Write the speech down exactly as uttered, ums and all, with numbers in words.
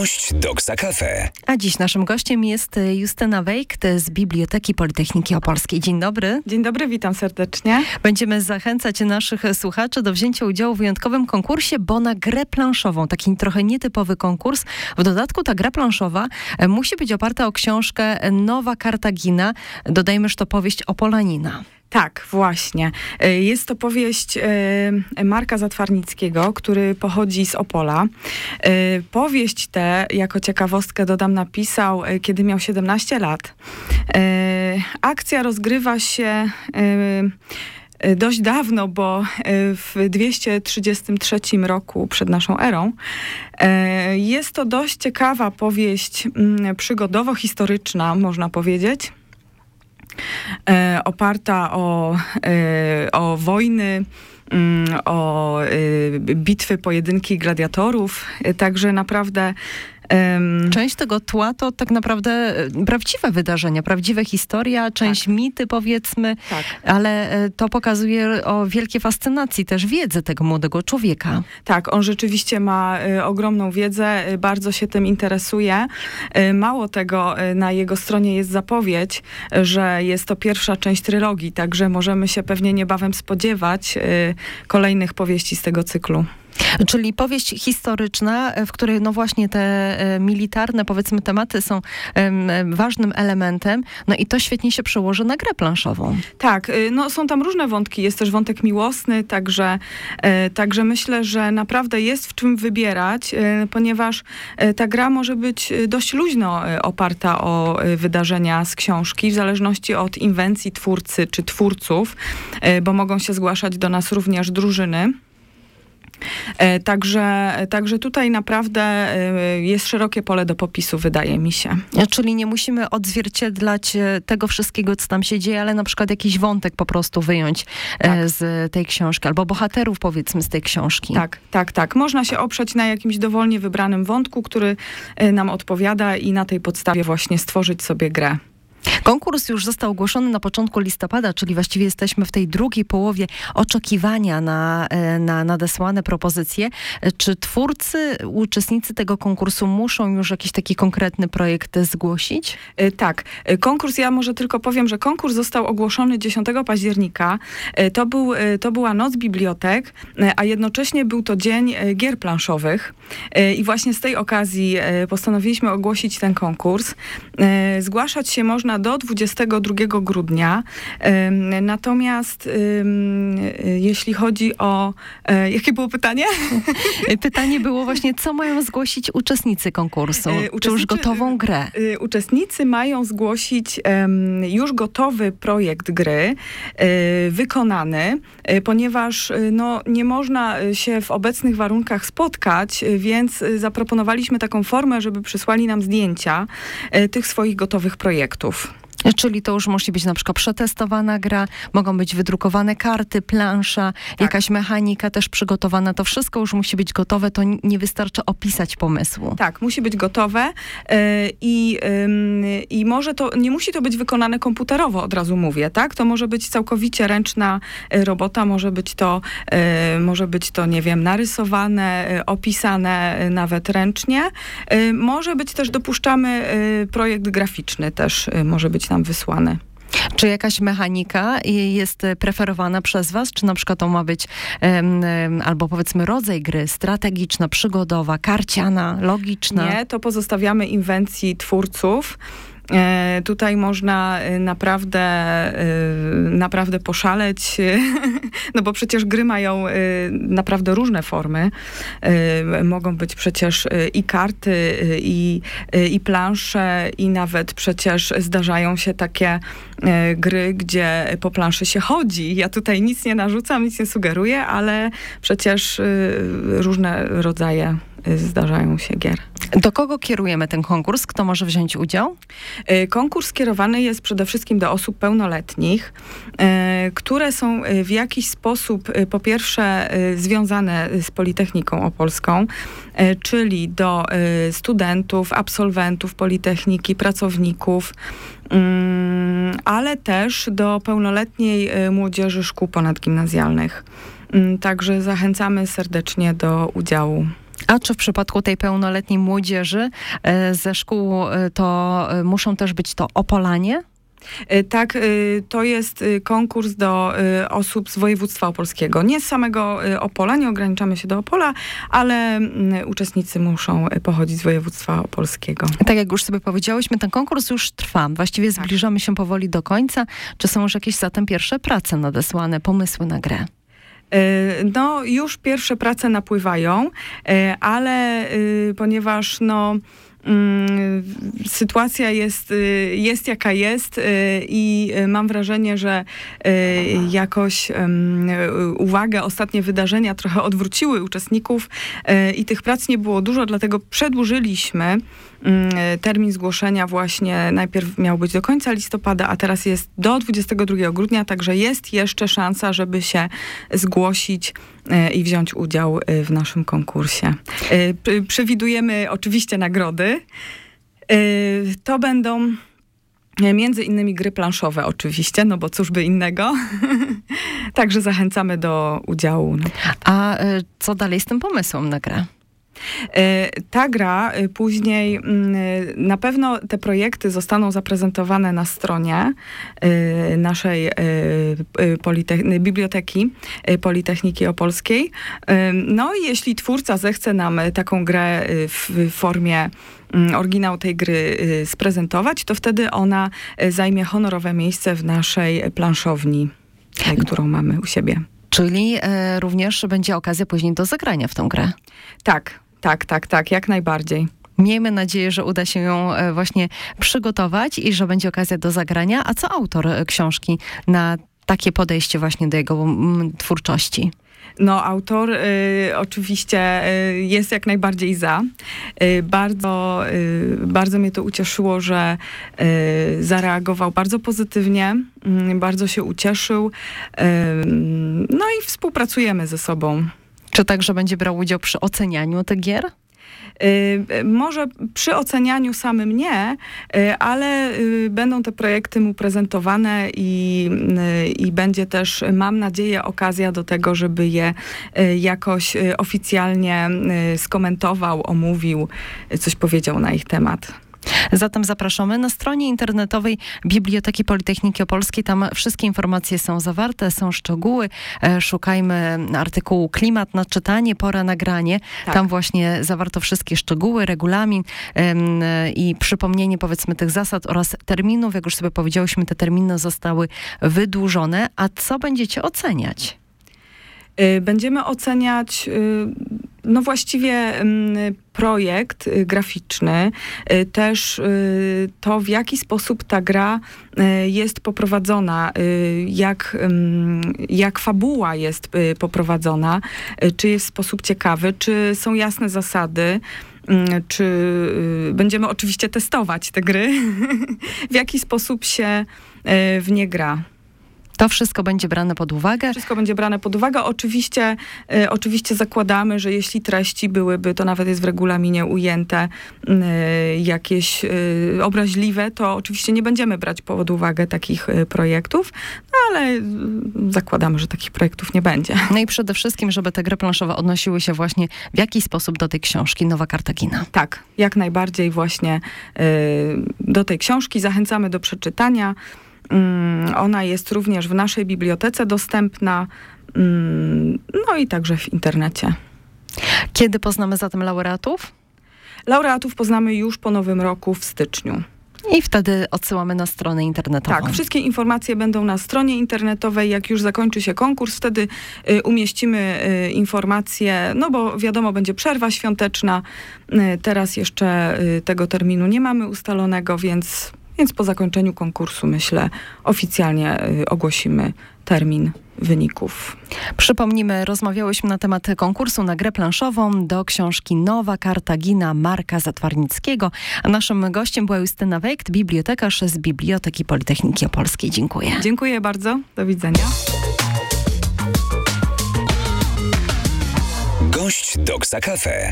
Gość Doksa Cafe. A dziś naszym gościem jest Justyna Wejkt z Biblioteki Politechniki Opolskiej. Dzień dobry. Dzień dobry, witam serdecznie. Będziemy zachęcać naszych słuchaczy do wzięcia udziału w wyjątkowym konkursie, bo na grę planszową, taki trochę nietypowy konkurs. W dodatku ta gra planszowa musi być oparta o książkę Nowa Kartagina. Dodajmy, że to powieść Opolanina. Tak, właśnie. Jest to powieść Marka Zatwarnickiego, który pochodzi z Opola. Powieść tę, jako ciekawostkę dodam, napisał, kiedy miał siedemnaście lat. Akcja rozgrywa się dość dawno, bo w dwieście trzydziestym trzecim roku przed naszą erą. Jest to dość ciekawa powieść przygodowo-historyczna, można powiedzieć. E, oparta o, e, o wojny, mm, o e, bitwy, pojedynki gladiatorów. E, także naprawdę... Um, Część tego tła to tak naprawdę prawdziwe wydarzenia, prawdziwe historia, część tak. mity powiedzmy, tak. ale to pokazuje o wielkiej fascynacji też wiedzy tego młodego człowieka. Tak, on rzeczywiście ma y, ogromną wiedzę, y, bardzo się tym interesuje. Y, mało tego, y, na jego stronie jest zapowiedź, y, że jest to pierwsza część trylogii, także możemy się pewnie niebawem spodziewać y, kolejnych powieści z tego cyklu. Czyli powieść historyczna, w której no właśnie te e, militarne, powiedzmy, tematy są e, ważnym elementem, no i to świetnie się przełoży na grę planszową. Tak, y, no są tam różne wątki, jest też wątek miłosny, także, e, także myślę, że naprawdę jest w czym wybierać, e, ponieważ e, ta gra może być dość luźno e, oparta o e, wydarzenia z książki, w zależności od inwencji twórcy czy twórców, e, bo mogą się zgłaszać do nas również drużyny. E, także, także tutaj naprawdę e, jest szerokie pole do popisu, wydaje mi się. Czyli nie musimy odzwierciedlać tego wszystkiego, co tam się dzieje, ale na przykład jakiś wątek po prostu wyjąć tak. e, z tej książki, albo bohaterów, powiedzmy, z tej książki. Tak, tak, tak. Można się oprzeć na jakimś dowolnie wybranym wątku, który e, nam odpowiada i na tej podstawie właśnie stworzyć sobie grę. Konkurs już został ogłoszony na początku listopada, czyli właściwie jesteśmy w tej drugiej połowie oczekiwania na, na nadesłane propozycje. Czy twórcy, uczestnicy tego konkursu muszą już jakiś taki konkretny projekt zgłosić? Tak. Konkurs, ja może tylko powiem, że konkurs został ogłoszony dziesiątego października. To, był, to była Noc Bibliotek, a jednocześnie był to Dzień Gier Planszowych. I właśnie z tej okazji postanowiliśmy ogłosić ten konkurs. Zgłaszać się można do dwudziestego drugiego grudnia. Natomiast jeśli chodzi o... Jakie było pytanie? Pytanie było właśnie, co mają zgłosić uczestnicy konkursu? Uczestnicy, Czy już gotową grę? Uczestnicy mają zgłosić już gotowy projekt gry, wykonany, ponieważ no, nie można się w obecnych warunkach spotkać, więc zaproponowaliśmy taką formę, żeby przysłali nam zdjęcia tych swoich gotowych projektów. Czyli to już musi być na przykład przetestowana gra, mogą być wydrukowane karty, plansza, tak. jakaś mechanika też przygotowana. To wszystko już musi być gotowe, to nie wystarczy opisać pomysłu. Tak, musi być gotowe i, yy, i może to, nie musi to być wykonane komputerowo, od razu mówię, tak? To może być całkowicie ręczna robota, może być to, yy, może być to, nie wiem, narysowane, yy, opisane yy, nawet ręcznie. Yy, może być też, dopuszczamy yy, projekt graficzny też, yy, może być nam wysłany. Czy jakaś mechanika jest preferowana przez was? Czy na przykład to ma być um, albo powiedzmy rodzaj gry strategiczna, przygodowa, karciana, logiczna? Nie, to pozostawiamy inwencji twórców. E, tutaj można naprawdę, e, naprawdę poszaleć, no bo przecież gry mają e, naprawdę różne formy. E, mogą być przecież i karty, i, i plansze, i nawet przecież zdarzają się takie e, gry, gdzie po planszy się chodzi. Ja tutaj nic nie narzucam, nic nie sugeruję, ale przecież e, różne rodzaje zdarzają się gier. Do kogo kierujemy ten konkurs? Kto może wziąć udział? Konkurs skierowany jest przede wszystkim do osób pełnoletnich, które są w jakiś sposób po pierwsze związane z Politechniką Opolską, czyli do studentów, absolwentów Politechniki, pracowników, ale też do pełnoletniej młodzieży szkół ponadgimnazjalnych. Także zachęcamy serdecznie do udziału. A czy w przypadku tej pełnoletniej młodzieży e, ze szkół e, to e, muszą też być to Opolanie? Tak, to jest konkurs do osób z województwa opolskiego. Nie z samego Opola, nie ograniczamy się do Opola, ale uczestnicy muszą pochodzić z województwa opolskiego. Tak jak już sobie powiedziałyśmy, ten konkurs już trwa. Właściwie tak. Zbliżamy się powoli do końca. Czy są już jakieś zatem pierwsze prace nadesłane, pomysły na grę? No, już pierwsze prace napływają, ale ponieważ no sytuacja jest, jest jaka jest i mam wrażenie, że jakoś uwagę ostatnie wydarzenia trochę odwróciły uczestników i tych prac nie było dużo, dlatego przedłużyliśmy termin zgłoszenia właśnie. Najpierw miał być do końca listopada, a teraz jest do dwudziestego drugiego grudnia, także jest jeszcze szansa, żeby się zgłosić i wziąć udział w naszym konkursie. Przewidujemy oczywiście nagrody. To będą między innymi gry planszowe oczywiście, no bo cóż by innego. Także zachęcamy do udziału. A co dalej z tym pomysłem na grę? Ta gra później, na pewno te projekty zostaną zaprezentowane na stronie naszej Politech- Biblioteki Politechniki Opolskiej. No i jeśli twórca zechce nam taką grę w formie oryginał tej gry sprezentować, to wtedy ona zajmie honorowe miejsce w naszej planszowni, którą mamy u siebie. Czyli e, również będzie okazja później do zagrania w tą grę. Tak, tak, tak, tak, jak najbardziej. Miejmy nadzieję, że uda się ją właśnie przygotować i że będzie okazja do zagrania. A co autor książki na takie podejście właśnie do jego m, twórczości? No, autor y, oczywiście y, jest jak najbardziej za. Y, bardzo, y, bardzo mnie to ucieszyło, że y, zareagował bardzo pozytywnie, y, bardzo się ucieszył. Y, no i współpracujemy ze sobą. Czy także będzie brał udział przy ocenianiu tych gier? Y, może przy ocenianiu samym nie, y, ale y, będą te projekty mu prezentowane i, y, i będzie też, mam nadzieję, okazja do tego, żeby je y, jakoś y, oficjalnie y, skomentował, omówił, y, coś powiedział na ich temat. Zatem zapraszamy na stronie internetowej Biblioteki Politechniki Opolskiej. Tam wszystkie informacje są zawarte, są szczegóły. Szukajmy artykułu Klimat na czytanie, pora na granie. Tak. Tam właśnie zawarto wszystkie szczegóły, regulamin ym, i przypomnienie powiedzmy tych zasad oraz terminów. Jak już sobie powiedziałyśmy, te terminy zostały wydłużone. A co będziecie oceniać? Będziemy oceniać no właściwie projekt graficzny, też to, w jaki sposób ta gra jest poprowadzona, jak, jak fabuła jest poprowadzona, czy jest w sposób ciekawy, czy są jasne zasady, czy będziemy oczywiście testować te gry, w jaki sposób się w nie gra. To wszystko będzie brane pod uwagę? Wszystko będzie brane pod uwagę. Oczywiście, y, oczywiście zakładamy, że jeśli treści byłyby, to nawet jest w regulaminie ujęte, y, jakieś y, obraźliwe, to oczywiście nie będziemy brać pod uwagę takich y, projektów, no ale y, zakładamy, że takich projektów nie będzie. No i przede wszystkim, żeby te gry planszowe odnosiły się właśnie w jakiś sposób do tej książki Nowa Kartagina. Tak, jak najbardziej właśnie y, do tej książki. Zachęcamy do przeczytania. Ona jest również w naszej bibliotece dostępna, no i także w internecie. Kiedy poznamy zatem laureatów? Laureatów poznamy już po Nowym Roku w styczniu. I wtedy odsyłamy na stronę internetową. Tak, wszystkie informacje będą na stronie internetowej. Jak już zakończy się konkurs, wtedy y, umieścimy y, informacje, no bo wiadomo, będzie przerwa świąteczna. Y, teraz jeszcze y, tego terminu nie mamy ustalonego, więc... Więc po zakończeniu konkursu, myślę, oficjalnie y, ogłosimy termin wyników. Przypomnijmy, rozmawiałyśmy na temat konkursu na grę planszową do książki Nowa Kartagina Marka Zatwarnickiego. A naszym gościem była Justyna Wejkt, bibliotekarz z Biblioteki Politechniki Opolskiej. Dziękuję. Dziękuję bardzo. Do widzenia. Gość Doksa Cafe.